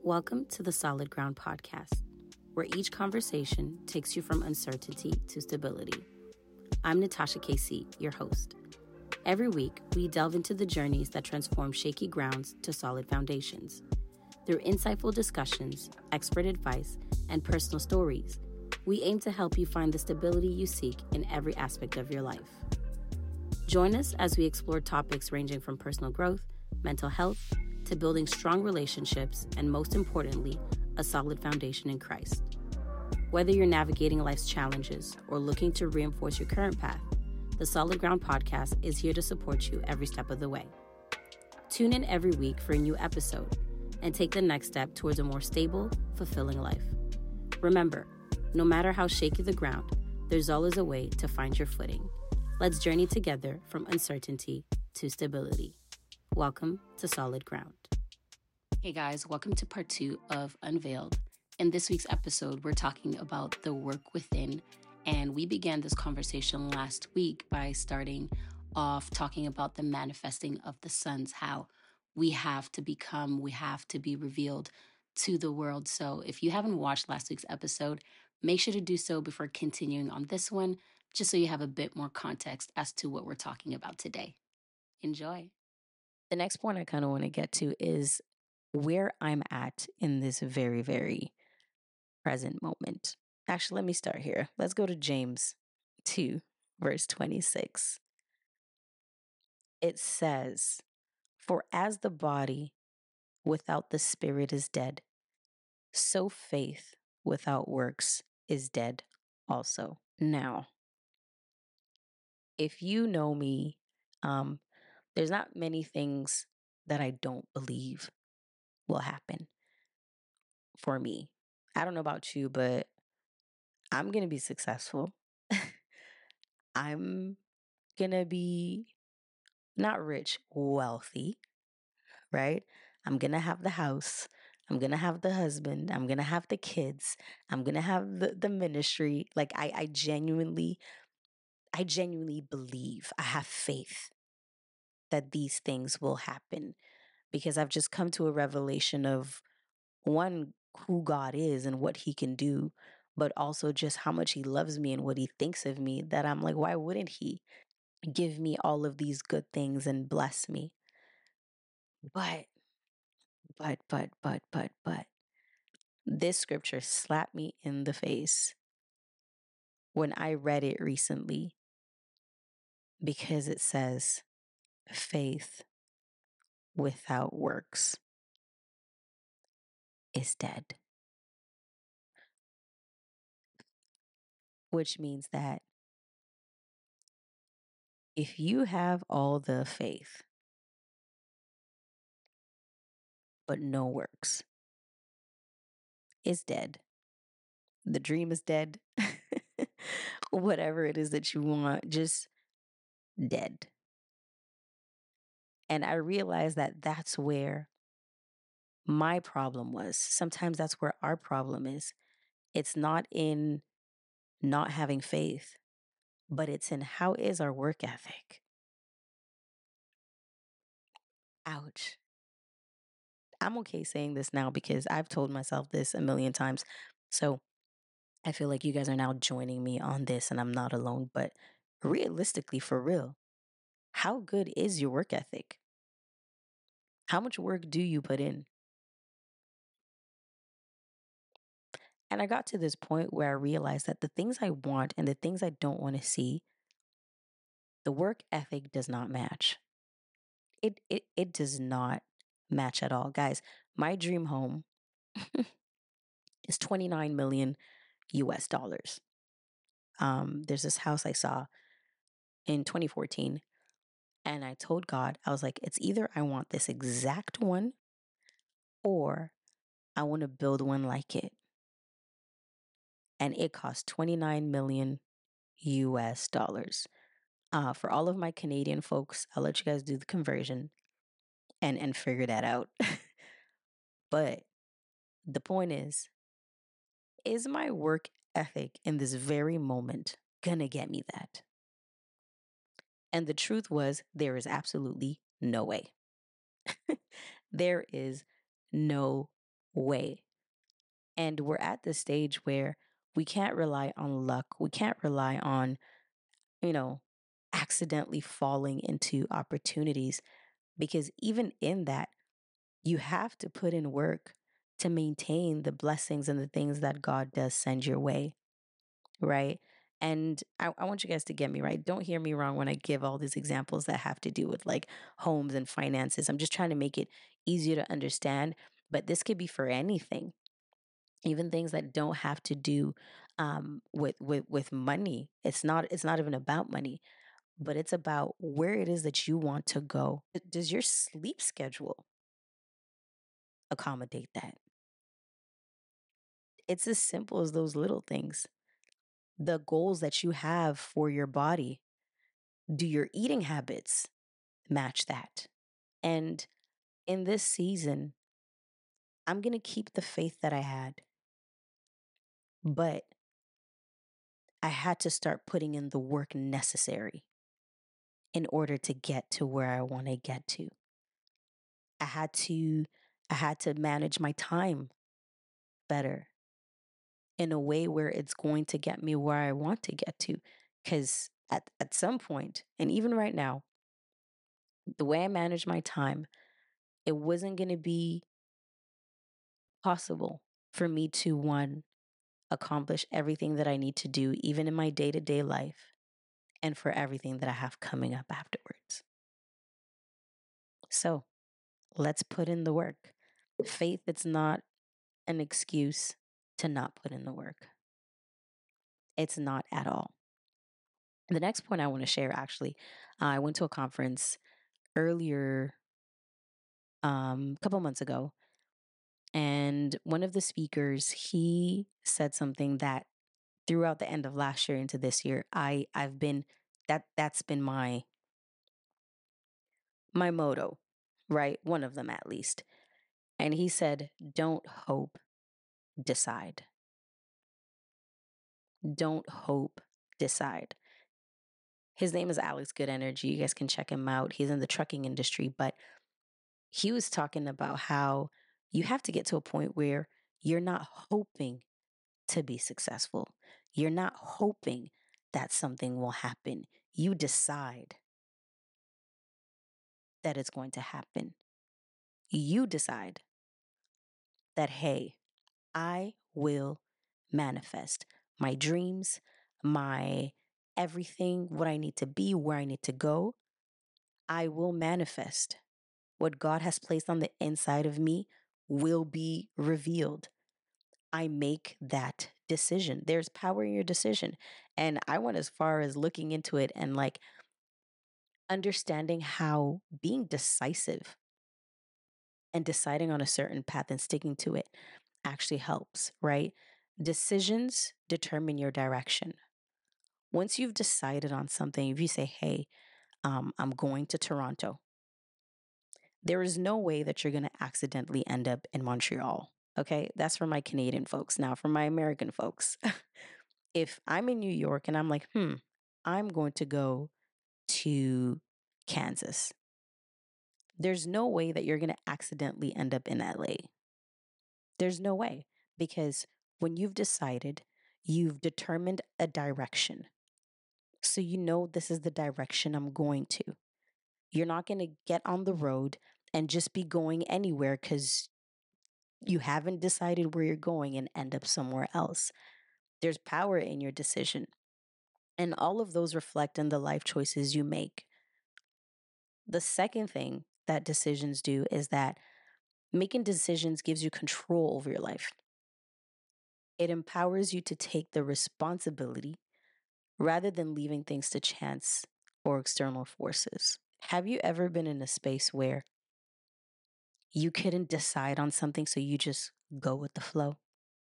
Welcome to the Solid Ground podcast, where each conversation takes you from uncertainty to stability. I'm Natasha KC, your host. Every week, we delve into the journeys that transform shaky grounds to solid foundations. Through insightful discussions, expert advice, and personal stories, we aim to help you find the stability you seek in every aspect of your life. Join us as we explore topics ranging from personal growth, mental health, to building strong relationships, and most importantly, a solid foundation in Christ. Whether you're navigating life's challenges or looking to reinforce your current path, the Solid Ground podcast is here to support you every step of the way. Tune in every week for a new episode and take the next step towards a more stable, fulfilling life. Remember, no matter how shaky the ground, there's always a way to find your footing. Let's journey together from uncertainty to stability. Welcome to Solid Ground. Hey guys, welcome to part 2 of Unveiled. In this week's episode, we're talking about the work within, and we began this conversation last week by starting off talking about the manifesting of the sons, how we have to become, we have to be revealed to the world. So if you haven't watched last week's episode, make sure to do so before continuing on this one, just so you have a bit more context as to what we're talking about today. Enjoy. The next point I kind of want to get to is where I'm at in this very, very present moment. Actually, let me start here. Let's go to James 2, verse 26. It says, "For as the body without the spirit is dead, so faith without works is dead also." Now, if you know me, there's not many things that I don't believe will happen for me. I don't know about you, but I'm going to be successful. I'm going to be not rich, wealthy, right? I'm going to have the house. I'm going to have the husband. I'm going to have the kids. I'm going to have the ministry. Like I genuinely believe, I have faith that these things will happen because I've just come to a revelation of one, who God is and what he can do, but also just how much he loves me and what he thinks of me, that I'm like, why wouldn't he give me all of these good things and bless me? But, but, this scripture slapped me in the face when I read it recently, because it says faith without works is dead. Which means that if you have all the faith, but no works, it's dead. The dream is dead. Whatever it is that you want, just dead. And I realized that that's where my problem was. Sometimes that's where our problem is. It's not in not having faith, but it's in how is our work ethic. Ouch. I'm okay saying this now because I've told myself this a million times. So I feel like you guys are now joining me on this and I'm not alone. But realistically, for real, how good is your work ethic? How much work do you put in? And I got to this point where I realized that the things I want and the things I don't want to see, the work ethic does not match. It does not match at all. Guys, my dream home is 29 million US dollars. There's this house I saw in 2014, and I told God, I was like, it's either I want this exact one or I want to build one like it. And it cost 29 million US dollars. For all of my Canadian folks, I'll let you guys do the conversion and figure that out. But the point is my work ethic in this very moment gonna get me that? And the truth was, there is absolutely no way. There is no way. And we're at the stage where we can't rely on luck. We can't rely on, you know, accidentally falling into opportunities, because even in that, you have to put in work to maintain the blessings and the things that God does send your way, right? And I want you guys to get me right. Don't hear me wrong when I give all these examples that have to do with like homes and finances. I'm just trying to make it easier to understand. But this could be for anything, even things that don't have to do with money. It's not even about money, but it's about where it is that you want to go. Does your sleep schedule accommodate that? It's as simple as those little things. The goals that you have for your body, do your eating habits match that? And in this season, I'm going to keep the faith that I had, but I had to start putting in the work necessary in order to get to where I want to get to. I had to I had to manage my time better in a way where it's going to get me where I want to get to. Cuz at some point, and even right now, the way I manage my time, it wasn't going to be possible for me to one accomplish everything that I need to do even in my day-to-day life, and for everything that I have coming up afterwards. So, let's put in the work. Faith, it's not an excuse to not put in the work. It's not at all. The next point I want to share, actually, I went to a conference earlier, a couple months ago, and one of the speakers, he said something that throughout the end of last year into this year, I've been that's been my motto, right? One of them at least. And he said, "Don't hope, decide. Don't hope, decide." His name is Alex Good Energy. You guys can check him out. He's in the trucking industry, but he was talking about how you have to get to a point where you're not hoping to be successful. You're not hoping that something will happen. You decide that it's going to happen. You decide that, hey, I will manifest my dreams, my everything, what I need to be, where I need to go. I will manifest. What God has placed on the inside of me will be revealed. I make that decision. There's power in your decision. And I went as far as looking into it and like understanding how being decisive and deciding on a certain path and sticking to it actually helps, right? Decisions determine your direction. Once you've decided on something, if you say, hey, I'm going to Toronto, there is no way that you're going to accidentally end up in Montreal. Okay. That's for my Canadian folks. Now, for my American folks, if I'm in New York and I'm like, I'm going to go to Kansas, there's no way that you're going to accidentally end up in LA. There's no way, because when you've decided, you've determined a direction. So you know this is the direction I'm going to. You're not going to get on the road and just be going anywhere because you haven't decided where you're going and end up somewhere else. There's power in your decision. And all of those reflect in the life choices you make. The second thing that decisions do is that making decisions gives you control over your life. It empowers you to take the responsibility rather than leaving things to chance or external forces. Have you ever been in a space where you couldn't decide on something, so you just go with the flow?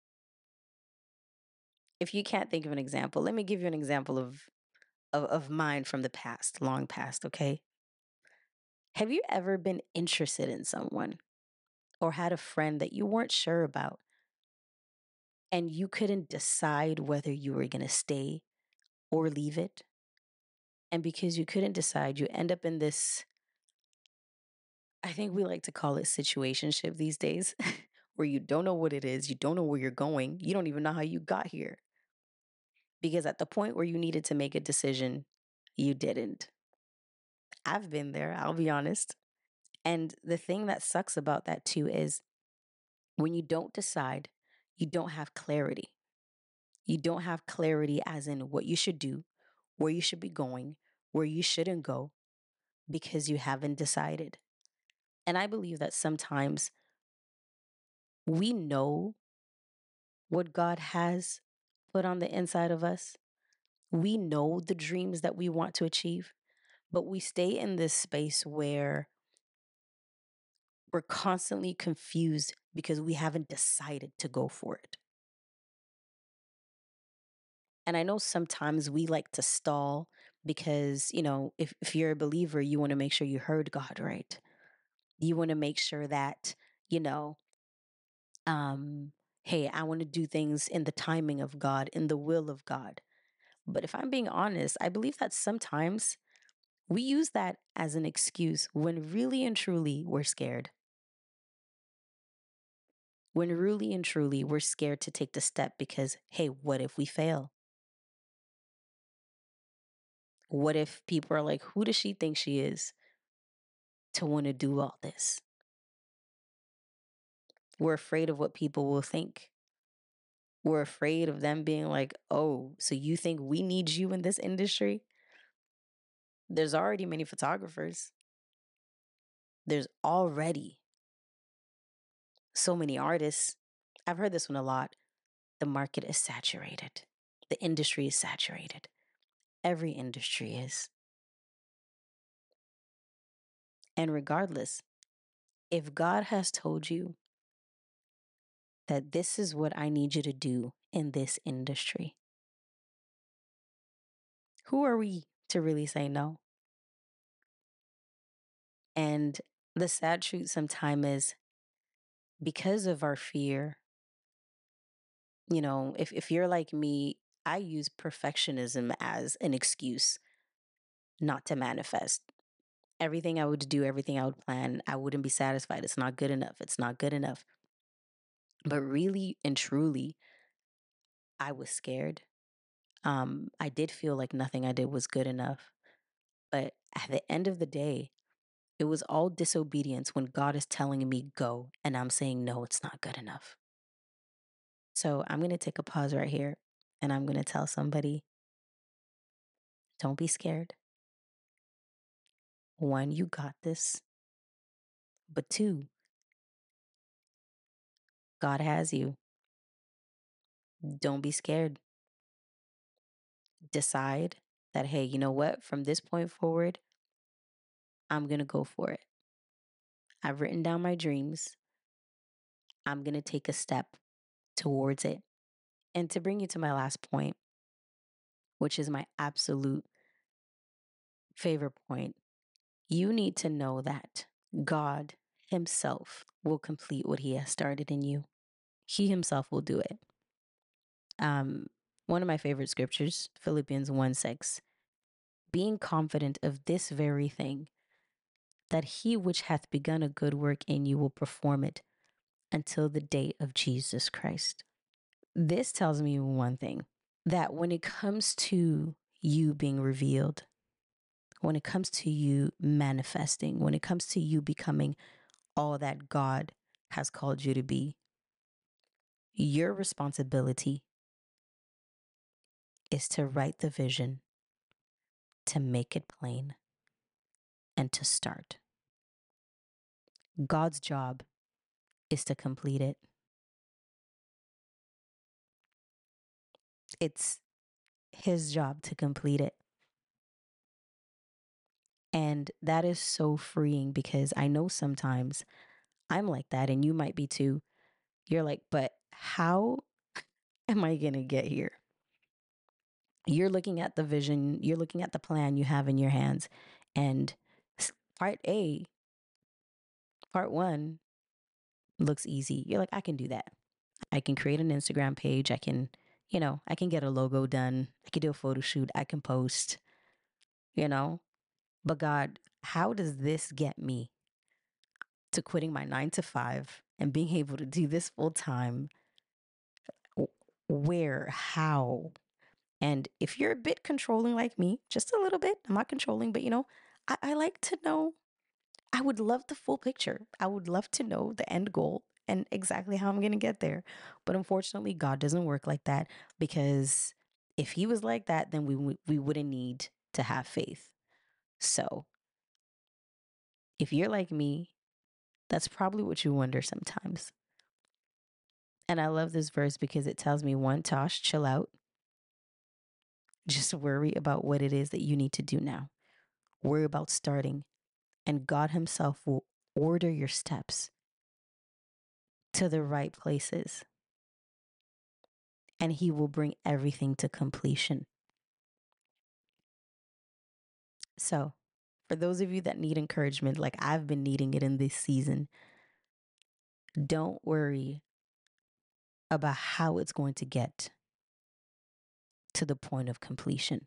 If you can't think of an example, let me give you an example of mine from the past, long past, okay? Have you ever been interested in someone or had a friend that you weren't sure about and you couldn't decide whether you were going to stay or leave it? And because you couldn't decide, you end up in this, I think we like to call it situationship these days, where you don't know what it is, you don't know where you're going, you don't even know how you got here. Because at the point where you needed to make a decision, you didn't. I've been there, I'll be honest. And the thing that sucks about that too is when you don't decide, you don't have clarity. You don't have clarity as in what you should do, where you should be going, where you shouldn't go, because you haven't decided. And I believe that sometimes we know what God has put on the inside of us. We know the dreams that we want to achieve, but we stay in this space where we're constantly confused because we haven't decided to go for it. And I know sometimes we like to stall because, if you're a believer, you want to make sure you heard God right. You want to make sure that, you know, um, hey, I want to do things in the timing of God, in the will of God. But if I'm being honest, I believe that sometimes we use that as an excuse when really and truly we're scared. When really and truly we're scared to take the step because, hey, what if we fail? What if people are like, who does she think she is to want to do all this? We're afraid of what people will think. We're afraid of them being like, oh, so you think we need you in this industry? There's already many photographers. There's already so many artists. I've heard this one a lot. The market is saturated. The industry is saturated. Every industry is. And regardless, if God has told you that this is what I need you to do in this industry, who are we to really say no? And the sad truth sometimes is because of our fear, if you're like me, I use perfectionism as an excuse not to manifest. Everything I would do, everything I would plan, I wouldn't be satisfied. It's not good enough. It's not good enough. But really and truly, I was scared. I did feel like nothing I did was good enough. But at the end of the day, it was all disobedience when God is telling me go and I'm saying, no, it's not good enough. So I'm going to take a pause right here and I'm going to tell somebody, don't be scared. One, you got this. But two, God has you. Don't be scared. Decide that, hey, you know what? From this point forward, I'm going to go for it. I've written down my dreams. I'm going to take a step towards it. And to bring you to my last point, which is my absolute favorite point, you need to know that God Himself will complete what He has started in you. He Himself will do it. One of my favorite scriptures, Philippians 1:6, being confident of this very thing, that He which hath begun a good work in you will perform it until the day of Jesus Christ. This tells me one thing, that when it comes to you being revealed, when it comes to you manifesting, when it comes to you becoming all that God has called you to be, your responsibility is to write the vision, to make it plain, and to start. God's job is to complete it. It's His job to complete it. And that is so freeing because I know sometimes I'm like that and you might be too. You're like, but how am I going to get here? You're looking at the vision, you're looking at the plan you have in your hands. And part A, part one looks easy. You're like, I can do that. I can create an Instagram page. I can get a logo done. I can do a photo shoot. I can post, you know. But God, how does this get me to quitting my 9 to 5 and being able to do this full time, where, how. And if you're a bit controlling like me, just a little bit, I'm not controlling, but I like to know. I would love the full picture. I would love to know the end goal and exactly how I'm going to get there. But unfortunately, God doesn't work like that, because if he was like that, then we wouldn't need to have faith. So if you're like me, that's probably what you wonder sometimes. And I love this verse because it tells me, one, Tosh, chill out. Just worry about what it is that you need to do now. Worry about starting, and God himself will order your steps to the right places, and he will bring everything to completion. So, for those of you that need encouragement, like I've been needing it in this season, don't worry about how it's going to get to the point of completion.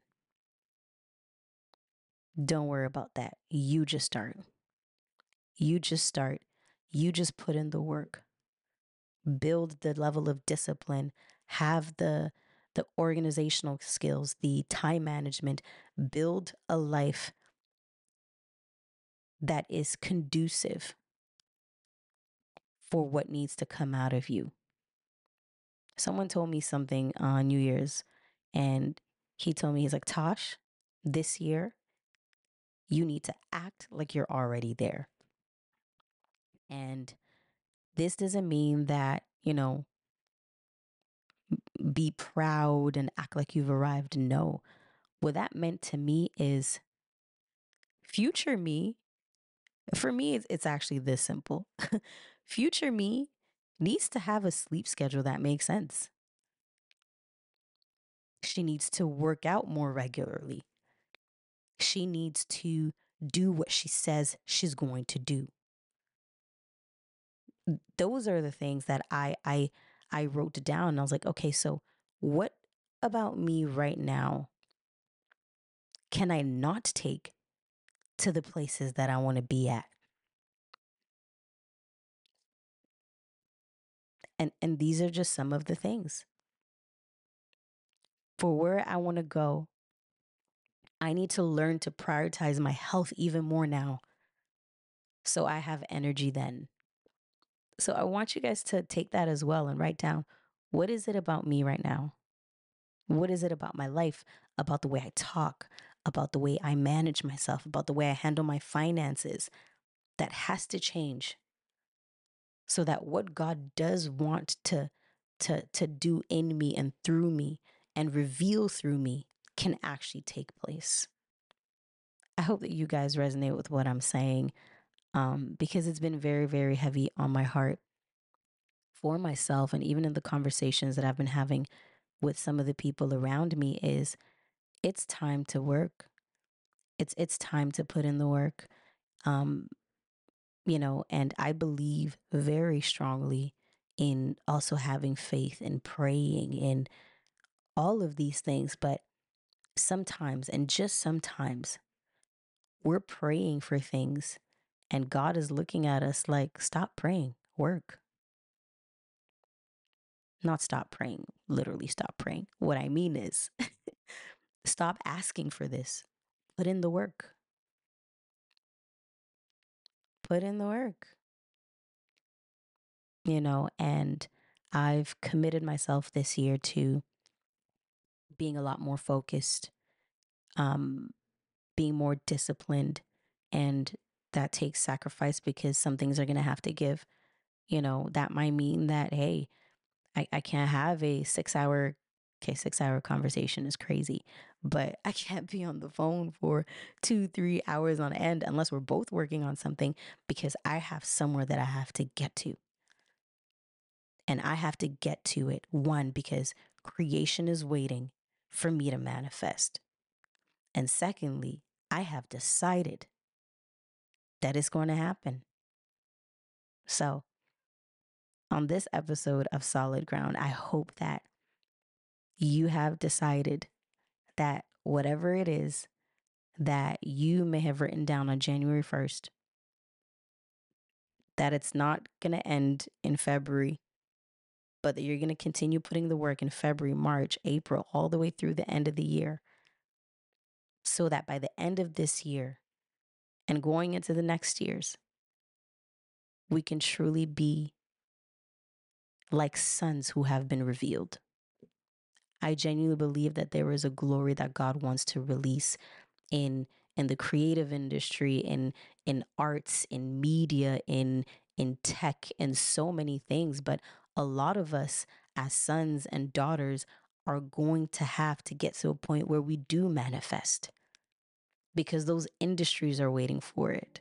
Don't worry about that. You just start. You just start. You just put in the work. Build the level of discipline, have the organizational skills, the time management, build a life that is conducive for what needs to come out of you. Someone told me something on New Year's, and he told me, he's like, Tosh, this year, you need to act like you're already there. And this doesn't mean that, be proud and act like you've arrived. No. What that meant to me is future me. For me, it's actually this simple. Future me needs to have a sleep schedule that makes sense. She needs to work out more regularly. She needs to do what she says she's going to do. Those are the things that I wrote down. And I was like, okay, so what about me right now can I not take to the places that I want to be at? And these are just some of the things. For where I want to go, I need to learn to prioritize my health even more now, so I have energy then. So I want you guys to take that as well and write down, what is it about me right now? What is it about my life, about the way I talk, about the way I manage myself, about the way I handle my finances that has to change, so that what God does want to do in me and through me and reveal through me can actually take place. I hope that you guys resonate with what I'm saying, because it's been very, very heavy on my heart for myself, and even in the conversations that I've been having with some of the people around me, is it's time to work. It's time to put in the work. Um, and I believe very strongly in also having faith and praying in all of these things. But sometimes, and just sometimes, we're praying for things and God is looking at us like, stop praying, work. Not stop praying, literally stop praying. What I mean is, stop asking for this. Put in the work. Put in the work. And I've committed myself this year to being a lot more focused, um, being more disciplined. And that takes sacrifice, because some things are going to have to give. That might mean that, hey, I can't have a 6 hour, okay, 6 hour conversation is crazy, but I can't be on the phone for 2, 3 hours on end unless we're both working on something, because I have somewhere that I have to get to. And I have to get to it, one, because creation is waiting for me to manifest. And secondly, I have decided that it's going to happen. So, on this episode of Solid Ground, I hope that you have decided that whatever it is that you may have written down on January 1st, that it's not going to end in February, but that you're going to continue putting the work in February, March, April, all the way through the end of the year, so that by the end of this year and going into the next years, we can truly be like sons who have been revealed. I genuinely believe that there is a glory that God wants to release in the creative industry, in arts, in media, in tech, and so many things. But a lot of us as sons and daughters are going to have to get to a point where we do manifest, because those industries are waiting for it.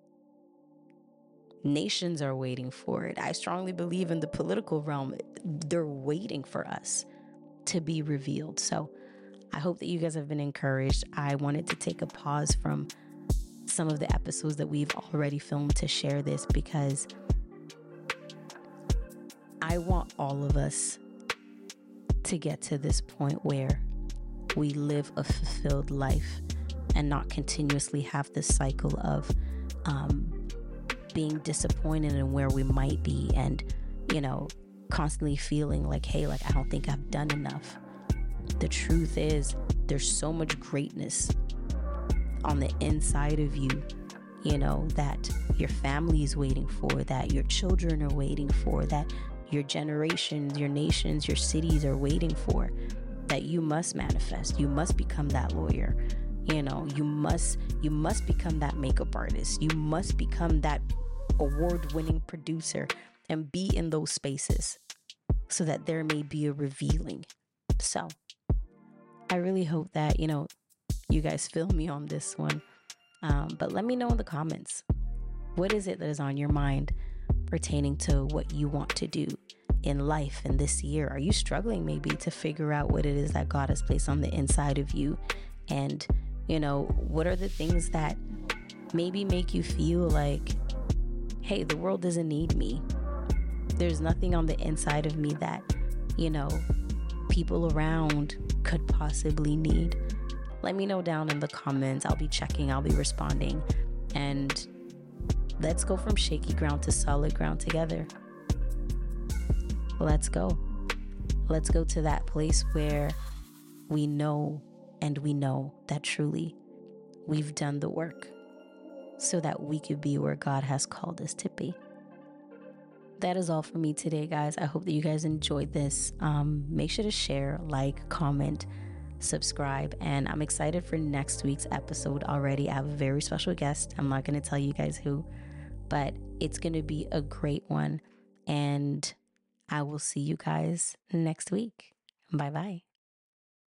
Nations are waiting for it. I strongly believe in the political realm, they're waiting for us to be revealed. So I hope that you guys have been encouraged. I wanted to take a pause from some of the episodes that we've already filmed to share this, because I want all of us to get to this point where we live a fulfilled life and not continuously have this cycle of being disappointed in where we might be, and, constantly feeling like, hey, like, I don't think I've done enough. The truth is, there's so much greatness on the inside of you, that your family is waiting for, that your children are waiting for, that your generations, your nations, your cities are waiting for, that you must manifest. You must become that lawyer. You must become that makeup artist. You must become that award-winning producer and be in those spaces so that there may be a revealing. So I really hope that, you guys feel me on this one. But let me know in the comments, what is it that is on your mind pertaining to what you want to do in life in this year? Are you struggling maybe to figure out what it is that God has placed on the inside of you? And, what are the things that maybe make you feel like, hey, the world doesn't need me. There's nothing on the inside of me that, people around could possibly need. Let me know down in the comments. I'll be checking, I'll be responding. And let's go from shaky ground to solid ground together. Let's go. Let's go to that place where we know that truly we've done the work so that we could be where God has called us to be. That is all for me today, guys. I hope that you guys enjoyed this. Make sure to share, like, comment, subscribe, and I'm excited for next week's episode already. I have a very special guest. I'm not going to tell you guys who, but it's going to be a great one, and I will see you guys next week. Bye-bye.